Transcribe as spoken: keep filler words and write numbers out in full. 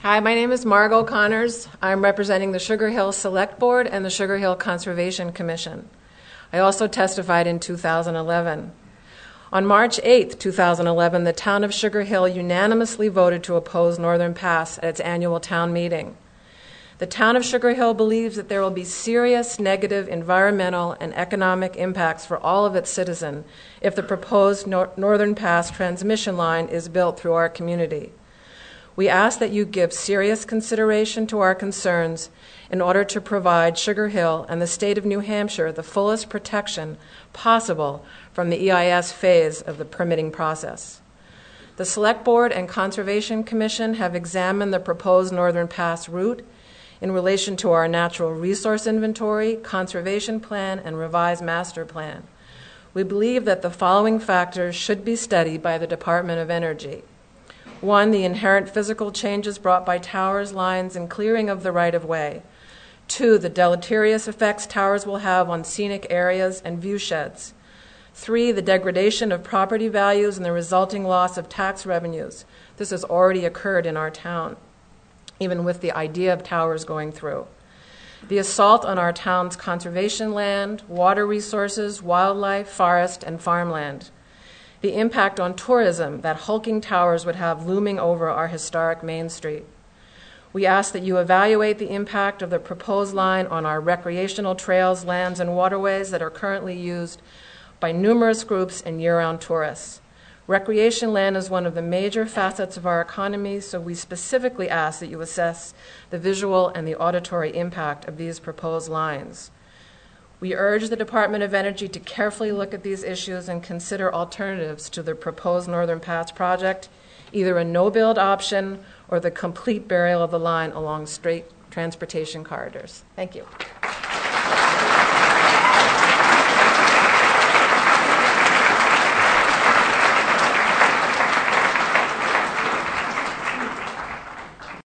Hi, my name is Margot Connors. I'm representing the Sugar Hill Select Board and the Sugar Hill Conservation Commission. I also testified in two thousand eleven. On March eighth, two thousand eleven, the town of Sugar Hill unanimously voted to oppose Northern Pass at its annual town meeting. The town of Sugar Hill believes that there will be serious negative environmental and economic impacts for all of its citizens if the proposed Nor- Northern Pass transmission line is built through our community. We ask that you give serious consideration to our concerns in order to provide Sugar Hill and the state of New Hampshire the fullest protection possible from the E I S phase of the permitting process. The Select Board and Conservation Commission have examined the proposed Northern Pass route in relation to our natural resource inventory, conservation plan, and revised master plan. We believe that the following factors should be studied by the Department of Energy. One, the inherent physical changes brought by towers, lines, and clearing of the right-of-way. Two, the deleterious effects towers will have on scenic areas and view sheds. Three, the degradation of property values and the resulting loss of tax revenues. This has already occurred in our town, even with the idea of towers going through. The assault on our town's conservation land, water resources, wildlife, forest, and farmland. The impact on tourism that hulking towers would have looming over our historic Main Street. We ask that you evaluate the impact of the proposed line on our recreational trails, lands, and waterways that are currently used by numerous groups and year-round tourists. Recreation land is one of the major facets of our economy, so we specifically ask that you assess the visual and the auditory impact of these proposed lines. We urge the Department of Energy to carefully look at these issues and consider alternatives to the proposed Northern Pass project, either a no-build option or the complete burial of the line along straight transportation corridors. Thank you.